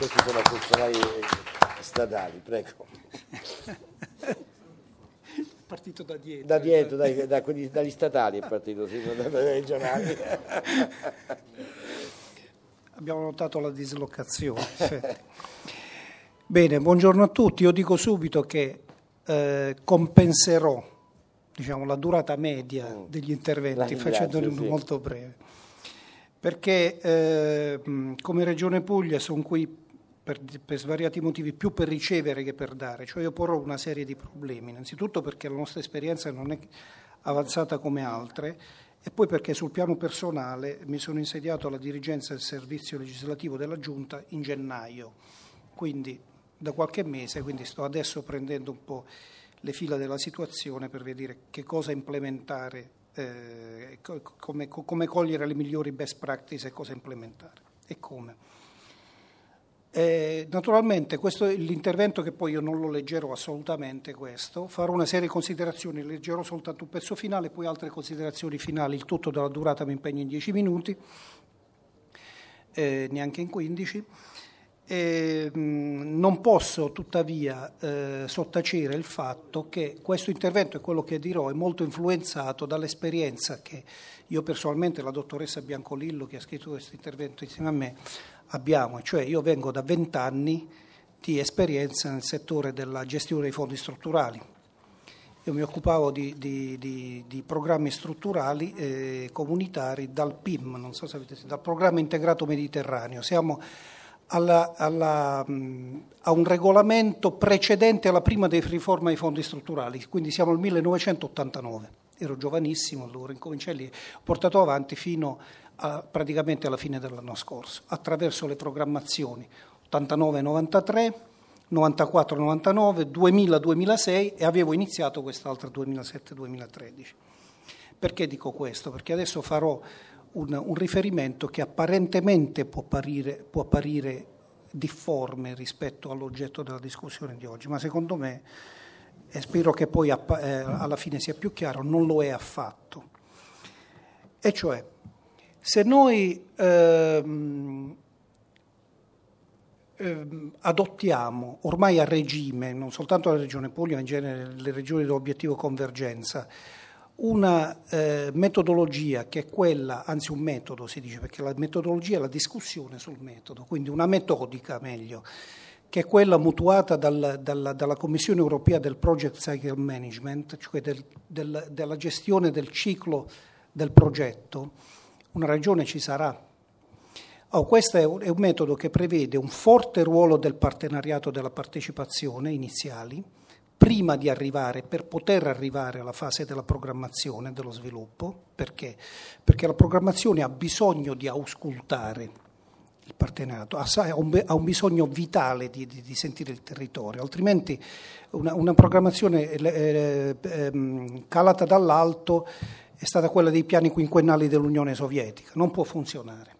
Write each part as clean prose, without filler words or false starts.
Questi sono funzionari statali, prego. Partito da dietro. Da dietro, dagli statali è partito, sì, non dai regionali. Abbiamo notato la dislocazione. Bene, buongiorno a tutti. Io dico subito che compenserò, diciamo, la durata media degli interventi facendoli molto breve, perché come Regione Puglia sono qui per svariati motivi, più per ricevere che per dare. Cioè io porrò una serie di problemi, innanzitutto perché la nostra esperienza non è avanzata come altre, e poi perché sul piano personale mi sono insediato alla dirigenza del servizio legislativo della Giunta in gennaio, quindi da qualche mese, quindi sto adesso prendendo un po' le fila della situazione per vedere che cosa implementare, come cogliere le migliori best practice e cosa implementare e come. Naturalmente questo è l'intervento, che poi io non lo leggerò assolutamente, farò una serie di considerazioni, leggerò soltanto un pezzo finale, poi altre considerazioni finali, il tutto della durata mi impegna in 10 minuti, neanche in 15. Non posso tuttavia sottacere il fatto che questo intervento e quello che dirò è molto influenzato dall'esperienza che io personalmente e la dottoressa Biancolillo, che ha scritto questo intervento insieme a me, abbiamo, cioè io vengo da 20 anni di esperienza nel settore della gestione dei fondi strutturali. Io mi occupavo di programmi strutturali comunitari dal PIM, non so se avete sentito, dal Programma Integrato Mediterraneo. Siamo a un regolamento precedente alla prima riforma dei fondi strutturali, quindi siamo al 1989. Ero giovanissimo allora, incominciai lì, ho portato avanti fino praticamente alla fine dell'anno scorso, attraverso le programmazioni 89-93, 94-99, 2000-2006 e avevo iniziato quest'altra 2007-2013. Perché dico questo? Perché adesso farò un riferimento che apparentemente può apparire difforme rispetto all'oggetto della discussione di oggi, ma secondo me, e spero che poi alla fine sia più chiaro, non lo è affatto. E cioè, se noi adottiamo ormai a regime, non soltanto la Regione Puglia, ma in genere le regioni dell'obiettivo convergenza, una metodologia che è quella, anzi un metodo si dice, perché la metodologia è la discussione sul metodo, quindi una metodica meglio, che è quella mutuata dalla Commissione europea del Project Cycle Management, cioè della gestione del ciclo del progetto. Una ragione ci sarà. Questo è un metodo che prevede un forte ruolo del partenariato della partecipazione iniziali, prima di arrivare, per poter arrivare alla fase della programmazione, dello sviluppo. Perché? Perché la programmazione ha bisogno di auscultare il partenariato, ha un bisogno vitale di sentire il territorio, altrimenti una programmazione calata dall'alto è stata quella dei piani quinquennali dell'Unione Sovietica, non può funzionare.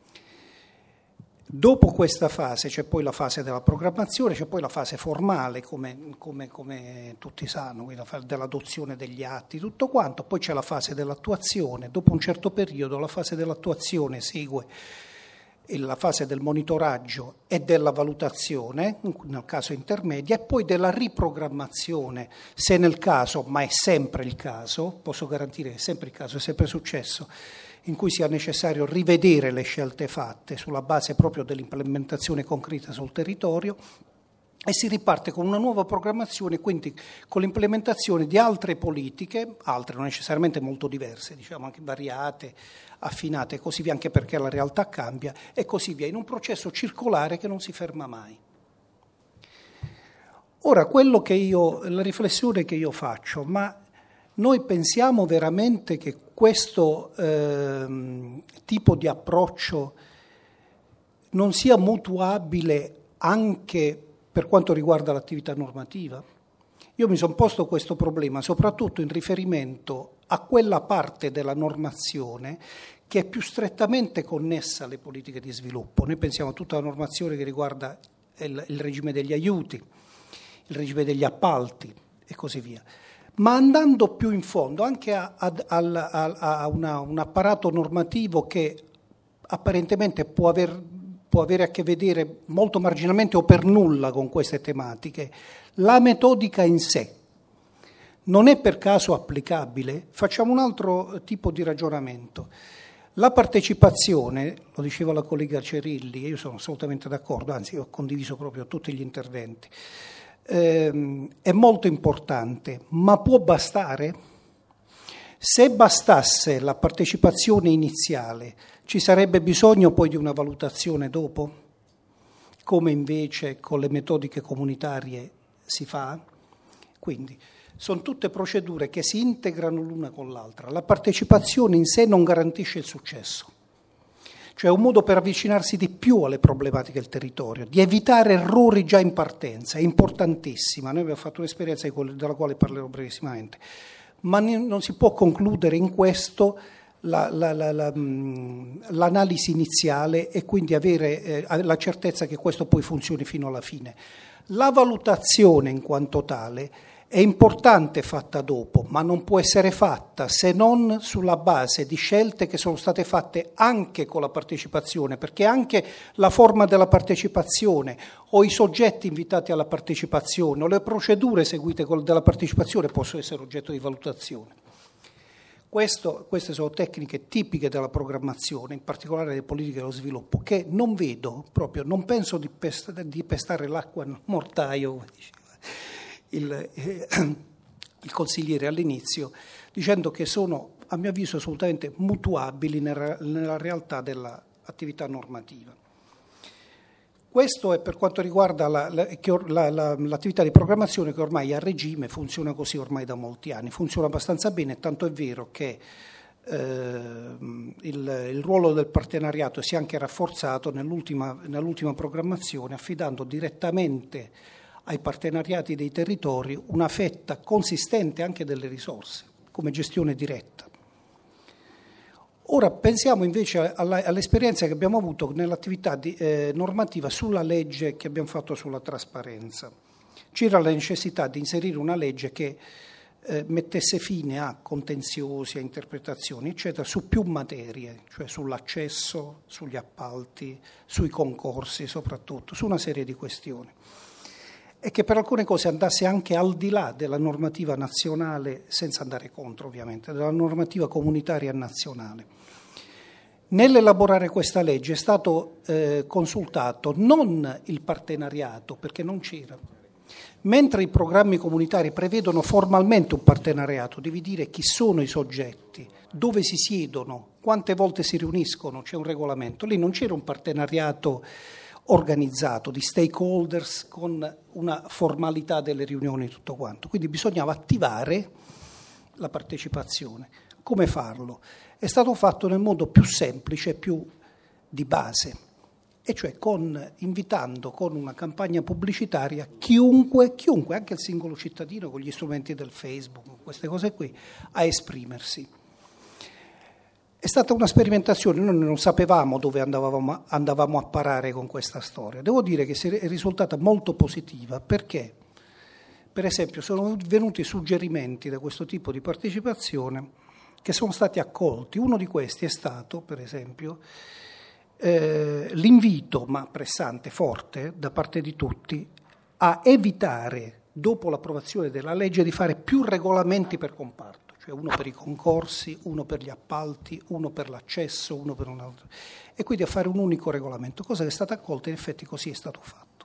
Dopo questa fase c'è poi la fase della programmazione, c'è poi la fase formale, come tutti sanno, dell'adozione degli atti, tutto quanto, poi c'è la fase dell'attuazione. Dopo un certo periodo la fase dell'attuazione segue la fase del monitoraggio e della valutazione, nel caso intermedia, e poi della riprogrammazione, se nel caso, ma è sempre il caso, posso garantire che è sempre il caso, è sempre successo, in cui sia necessario rivedere le scelte fatte sulla base proprio dell'implementazione concreta sul territorio, e si riparte con una nuova programmazione, quindi con l'implementazione di altre politiche, altre non necessariamente molto diverse, diciamo anche variate, affinate e così via, anche perché la realtà cambia e così via, in un processo circolare che non si ferma mai. Ora, la riflessione che io faccio, ma noi pensiamo veramente che questo tipo di approccio non sia mutuabile anche per quanto riguarda l'attività normativa? Io mi sono posto questo problema soprattutto in riferimento a quella parte della normazione che è più strettamente connessa alle politiche di sviluppo. Noi pensiamo a tutta la normazione che riguarda il regime degli aiuti, il regime degli appalti e così via. Ma andando più in fondo anche a un apparato normativo che apparentemente può può avere a che vedere molto marginalmente o per nulla con queste tematiche. La metodica in sé non è per caso applicabile? Facciamo un altro tipo di ragionamento. La partecipazione, lo diceva la collega Cerilli, e io sono assolutamente d'accordo, anzi ho condiviso proprio tutti gli interventi, è molto importante, ma può bastare? Se bastasse la partecipazione iniziale, ci sarebbe bisogno poi di una valutazione dopo, come invece con le metodiche comunitarie si fa? Quindi sono tutte procedure che si integrano l'una con l'altra. La partecipazione in sé non garantisce il successo, cioè è un modo per avvicinarsi di più alle problematiche del territorio, di evitare errori già in partenza, è importantissima. Noi abbiamo fatto un'esperienza della quale parlerò brevissimamente, ma non si può concludere in questo l'analisi iniziale e quindi avere la certezza che questo poi funzioni fino alla fine. La valutazione in quanto tale è importante fatta dopo, ma non può essere fatta se non sulla base di scelte che sono state fatte anche con la partecipazione, perché anche la forma della partecipazione o i soggetti invitati alla partecipazione o le procedure seguite dalla partecipazione possono essere oggetto di valutazione. Queste sono tecniche tipiche della programmazione, in particolare delle politiche dello sviluppo, che non vedo proprio, non penso di pestare l'acqua nel mortaio, come diceva il consigliere all'inizio, dicendo che sono, a mio avviso, assolutamente mutuabili nella realtà dell'attività normativa. Questo è per quanto riguarda l'attività di programmazione, che ormai è a regime, funziona così ormai da molti anni, funziona abbastanza bene, tanto è vero che il ruolo del partenariato si è anche rafforzato nell'ultima programmazione, affidando direttamente ai partenariati dei territori una fetta consistente anche delle risorse, come gestione diretta. Ora pensiamo invece all'esperienza che abbiamo avuto nell'attività normativa sulla legge che abbiamo fatto sulla trasparenza. C'era la necessità di inserire una legge che mettesse fine a contenziosi, a interpretazioni, eccetera, su più materie, cioè sull'accesso, sugli appalti, sui concorsi soprattutto, su una serie di questioni. E che per alcune cose andasse anche al di là della normativa nazionale, senza andare contro ovviamente, della normativa comunitaria nazionale. Nell'elaborare questa legge è stato consultato non il partenariato, perché non c'era. Mentre i programmi comunitari prevedono formalmente un partenariato, devi dire chi sono i soggetti, dove si siedono, quante volte si riuniscono, c'è un regolamento. Lì non c'era un partenariato organizzato di stakeholders con una formalità delle riunioni e tutto quanto. Quindi bisognava attivare la partecipazione. Come farlo? È stato fatto nel modo più semplice e più di base, e cioè invitando con una campagna pubblicitaria chiunque, anche il singolo cittadino con gli strumenti del Facebook, queste cose qui, a esprimersi. È stata una sperimentazione, noi non sapevamo dove andavamo a parare con questa storia. Devo dire che è risultata molto positiva perché, per esempio, sono venuti suggerimenti da questo tipo di partecipazione che sono stati accolti. Uno di questi è stato, per esempio, l'invito, ma pressante, forte, da parte di tutti, a evitare, dopo l'approvazione della legge, di fare più regolamenti per comparto. Cioè uno per i concorsi, uno per gli appalti, uno per l'accesso, uno per un altro, e quindi a fare un unico regolamento, cosa che è stata accolta e in effetti così è stato fatto.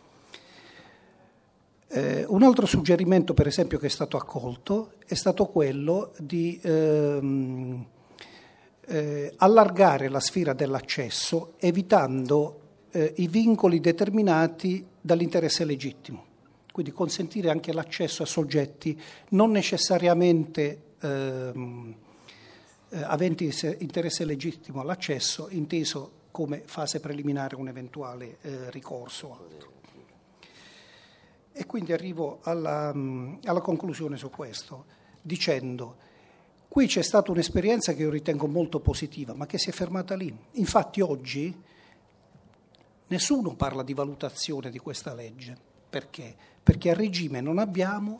Un altro suggerimento, per esempio, che è stato accolto è stato quello di allargare la sfera dell'accesso evitando i vincoli determinati dall'interesse legittimo. Quindi consentire anche l'accesso a soggetti non necessariamente aventi interesse legittimo all'accesso, inteso come fase preliminare un eventuale ricorso o altro. E quindi arrivo alla conclusione su questo, dicendo: qui c'è stata un'esperienza che io ritengo molto positiva, ma che si è fermata lì. Infatti oggi nessuno parla di valutazione di questa legge. Perché? Perché a regime non abbiamo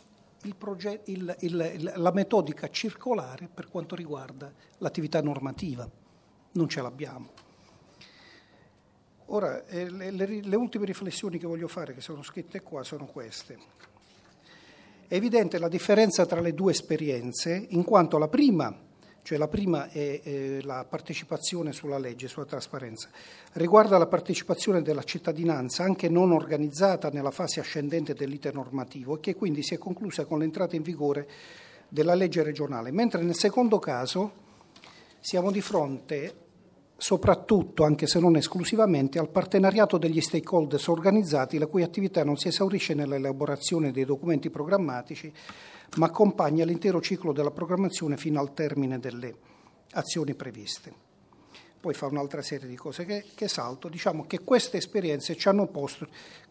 la metodica circolare per quanto riguarda l'attività normativa. Non ce l'abbiamo. Ora, le ultime riflessioni che voglio fare, che sono scritte qua, sono queste. È evidente la differenza tra le due esperienze, in quanto la prima è la partecipazione sulla legge, sulla trasparenza, riguarda la partecipazione della cittadinanza, anche non organizzata, nella fase ascendente dell'iter normativo, e che quindi si è conclusa con l'entrata in vigore della legge regionale, mentre nel secondo caso siamo di fronte soprattutto, anche se non esclusivamente, al partenariato degli stakeholders organizzati, la cui attività non si esaurisce nell'elaborazione dei documenti programmatici, ma accompagna l'intero ciclo della programmazione fino al termine delle azioni previste. Poi fa un'altra serie di cose che salto. Diciamo che queste esperienze ci hanno posto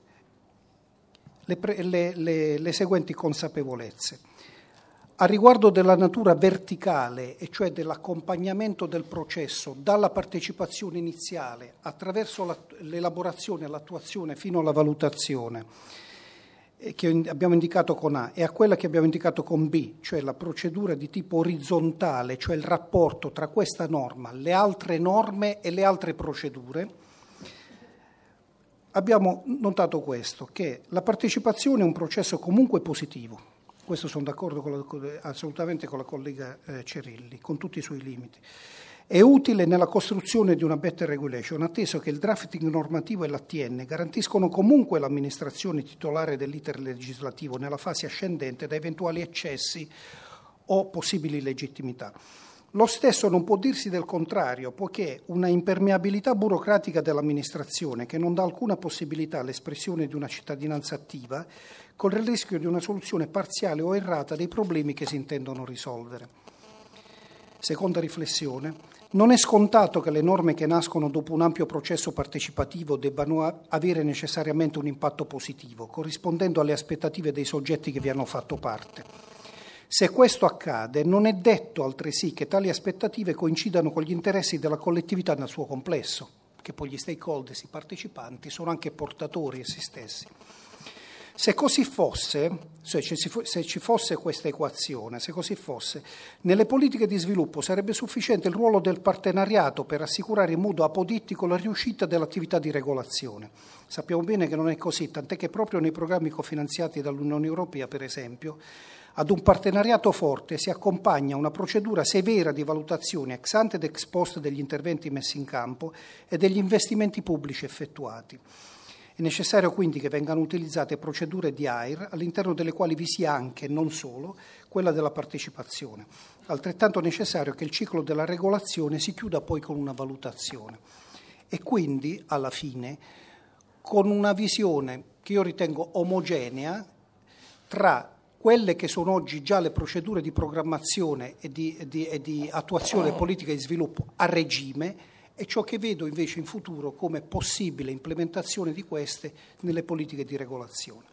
le seguenti consapevolezze. A riguardo della natura verticale, e cioè dell'accompagnamento del processo dalla partecipazione iniziale attraverso l'elaborazione e l'attuazione fino alla valutazione, che abbiamo indicato con A, e a quella che abbiamo indicato con B, cioè la procedura di tipo orizzontale, cioè il rapporto tra questa norma, le altre norme e le altre procedure, abbiamo notato questo, che la partecipazione è un processo comunque positivo. Questo sono d'accordo assolutamente con la collega Cerilli, con tutti i suoi limiti. È utile nella costruzione di una better regulation, atteso che il drafting normativo e l'ATN garantiscono comunque l'amministrazione titolare dell'iter legislativo nella fase ascendente da eventuali eccessi o possibili illegittimità. Lo stesso non può dirsi del contrario, poiché una impermeabilità burocratica dell'amministrazione che non dà alcuna possibilità all'espressione di una cittadinanza attiva, con il rischio di una soluzione parziale o errata dei problemi che si intendono risolvere. Seconda riflessione: non è scontato che le norme che nascono dopo un ampio processo partecipativo debbano avere necessariamente un impatto positivo, corrispondendo alle aspettative dei soggetti che vi hanno fatto parte. Se questo accade, non è detto altresì che tali aspettative coincidano con gli interessi della collettività nel suo complesso, che poi gli stakeholders, i partecipanti, sono anche portatori essi stessi. Se così fosse, se ci fosse questa equazione, se così fosse, nelle politiche di sviluppo sarebbe sufficiente il ruolo del partenariato per assicurare in modo apodittico la riuscita dell'attività di regolazione. Sappiamo bene che non è così, tant'è che proprio nei programmi cofinanziati dall'Unione Europea, per esempio, ad un partenariato forte si accompagna una procedura severa di valutazione ex ante ed ex post degli interventi messi in campo e degli investimenti pubblici effettuati. È necessario quindi che vengano utilizzate procedure di AIR all'interno delle quali vi sia anche, non solo, quella della partecipazione. Altrettanto necessario che il ciclo della regolazione si chiuda poi con una valutazione e quindi, alla fine, con una visione che io ritengo omogenea tra quelle che sono oggi già le procedure di programmazione e di attuazione politica di sviluppo a regime e ciò che vedo invece in futuro come possibile implementazione di queste nelle politiche di regolazione.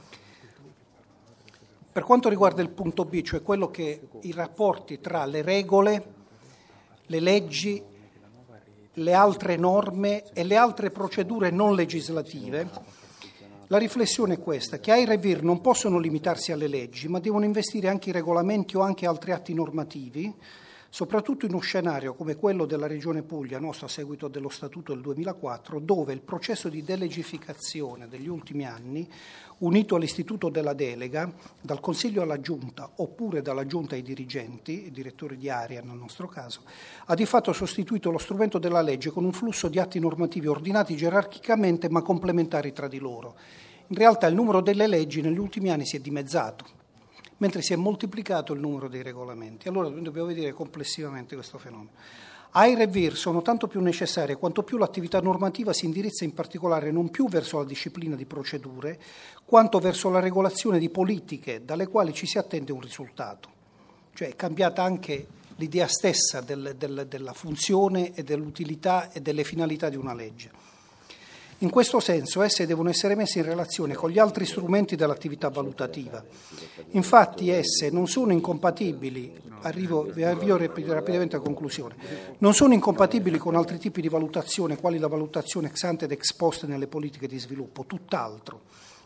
Per quanto riguarda il punto B, cioè quello che i rapporti tra le regole, le leggi, le altre norme e le altre procedure non legislative, la riflessione è questa, che AIR e VIR non possono limitarsi alle leggi, ma devono investire anche i regolamenti o anche altri atti normativi, soprattutto in uno scenario come quello della Regione Puglia, nostro a seguito dello Statuto del 2004, dove il processo di delegificazione degli ultimi anni, unito all'istituto della delega, dal Consiglio alla Giunta oppure dalla Giunta ai dirigenti, i direttori di area nel nostro caso, ha di fatto sostituito lo strumento della legge con un flusso di atti normativi ordinati gerarchicamente ma complementari tra di loro. In realtà il numero delle leggi negli ultimi anni si è dimezzato, mentre si è moltiplicato il numero dei regolamenti. Allora dobbiamo vedere complessivamente questo fenomeno. AIR e VIR sono tanto più necessarie quanto più l'attività normativa si indirizza in particolare non più verso la disciplina di procedure, quanto verso la regolazione di politiche dalle quali ci si attende un risultato. Cioè è cambiata anche l'idea stessa della funzione e dell'utilità e delle finalità di una legge. In questo senso esse devono essere messe in relazione con gli altri strumenti dell'attività valutativa. Infatti esse non sono incompatibili, avvio rapidamente a conclusione, non sono incompatibili con altri tipi di valutazione, quali la valutazione ex ante ed ex post nelle politiche di sviluppo, tutt'altro.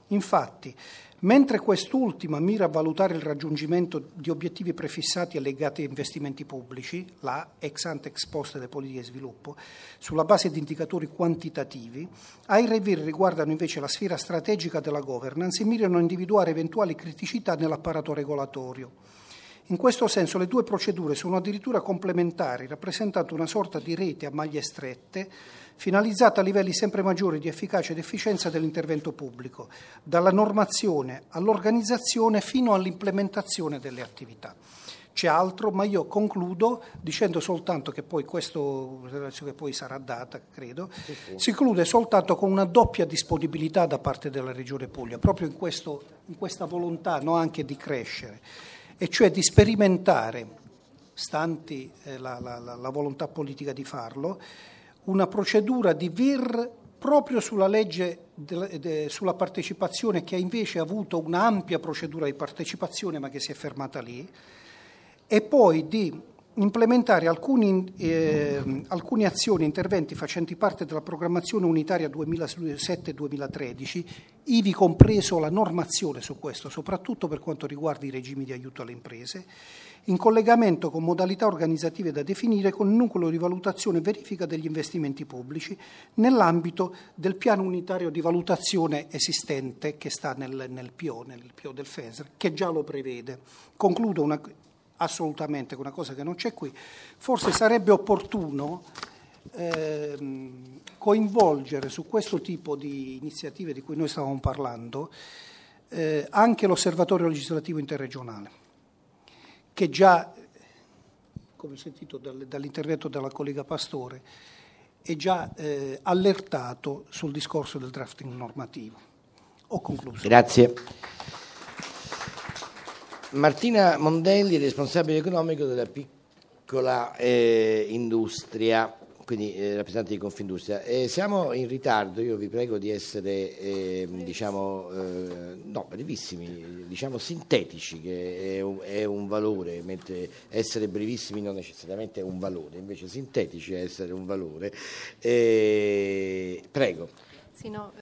Infatti, mentre quest'ultima mira a valutare il raggiungimento di obiettivi prefissati e legati a investimenti pubblici, la ex ante ex post delle politiche di sviluppo, sulla base di indicatori quantitativi, ai reviri riguardano invece la sfera strategica della governance e mirano a individuare eventuali criticità nell'apparato regolatorio. In questo senso le due procedure sono addirittura complementari, rappresentando una sorta di rete a maglie strette, finalizzata a livelli sempre maggiori di efficacia ed efficienza dell'intervento pubblico, dalla normazione all'organizzazione fino all'implementazione delle attività. C'è altro, ma io concludo dicendo soltanto che poi questo, che poi sarà data, credo, si conclude soltanto con una doppia disponibilità da parte della Regione Puglia, proprio in questa volontà, no, anche di crescere, e cioè di sperimentare, stanti la volontà politica di farlo, una procedura di VIR proprio sulla legge sulla partecipazione, che ha invece avuto un'ampia procedura di partecipazione ma che si è fermata lì, e poi di implementare alcune azioni e interventi facenti parte della programmazione unitaria 2007-2013, ivi compreso la normazione su questo, soprattutto per quanto riguarda i regimi di aiuto alle imprese, in collegamento con modalità organizzative da definire con il nucleo di valutazione e verifica degli investimenti pubblici nell'ambito del piano unitario di valutazione esistente che sta nel PO del FESR, che già lo prevede. Concludo assolutamente con una cosa che non c'è qui. Forse sarebbe opportuno coinvolgere su questo tipo di iniziative di cui noi stavamo parlando anche l'Osservatorio legislativo interregionale, che già, come ho sentito dall'intervento della collega Pastore, è già allertato sul discorso del drafting normativo. Ho concluso. Grazie. Martina Mondelli, responsabile economico della piccola industria, quindi rappresentante di Confindustria. Siamo in ritardo, io vi prego di essere brevissimi, sintetici, che è un valore, mentre essere brevissimi non necessariamente è un valore, invece sintetici è essere un valore. Prego. Sì, no.